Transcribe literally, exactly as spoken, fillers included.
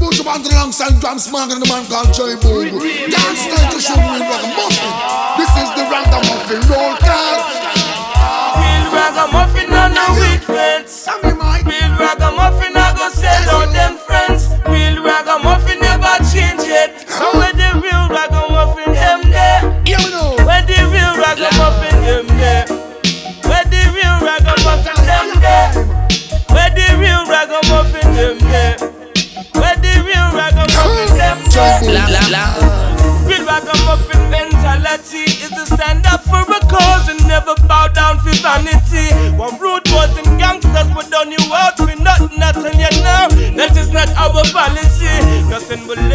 Buju Banton alongside Drum Smog and the man called Joey Bobo. Dance time to show me ragamuffin. This is the ragamuffin roll call. Real ragamuffin and no weak friends. Real ragamuffin I go sell out them friends. Real ragamuffin never change it. So where the real ragamuffin them there? Where the real ragamuffin them there? Where the real ragamuffin them there? Where the real ragamuffin them there? Where the real ragamuffin them there? Real ragamuffin mentality is to stand up for a cause and never bow down for vanity. One rude boys and gangsters but don't you out for nothing, nothing you know. That is not our policy. Nothing will